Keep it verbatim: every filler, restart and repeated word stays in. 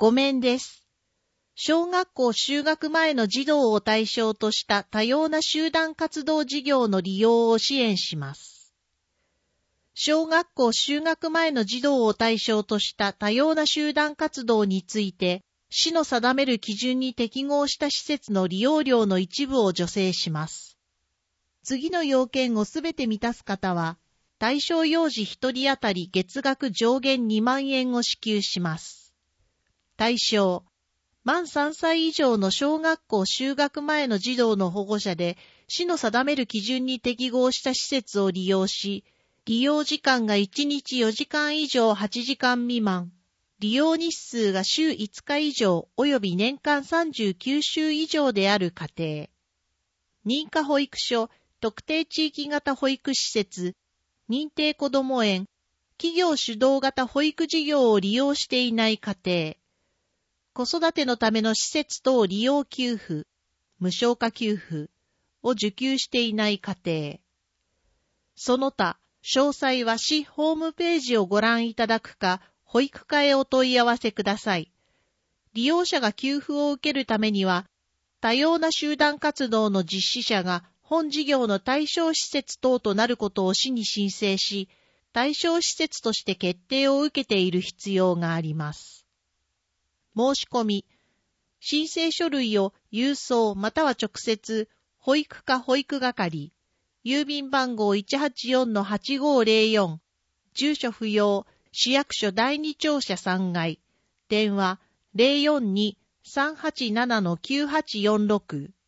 ごめんです。小学校就学前の児童を対象とした多様な集団活動事業の利用を支援します。小学校就学前の児童を対象とした多様な集団活動について、市の定める基準に適合した施設の利用料の一部を助成します。次の要件をすべて満たす方は、対象幼児ひとり当たり月額上限にまんえんを支給します。対象、満さんさい以上の小学校就学前の児童の保護者で、市の定める基準に適合した施設を利用し、利用時間がいちにちよじかん以上はちじかん未満、利用日数が週いつか以上及び年間さんじゅうきゅうしゅう以上である家庭。認可保育所、特定地域型保育施設、認定こども園、企業主導型保育事業を利用していない家庭。子育てのための施設等利用給付、無償化給付を受給していない家庭。その他、詳細は市ホームページをご覧いただくか、保育課へお問い合わせください。利用者が給付を受けるためには、多様な集団活動の実施者が本事業の対象施設等となることを市に申請し、対象施設として決定を受けている必要があります。申し込み、申請書類を郵送または直接、保育課保育係、郵便番号 いちはちよんのはちごーぜろよん、住所不要、市役所だいに庁舎さんがい、電話 ゼロよんに さんはちななのきゅうはちよんろく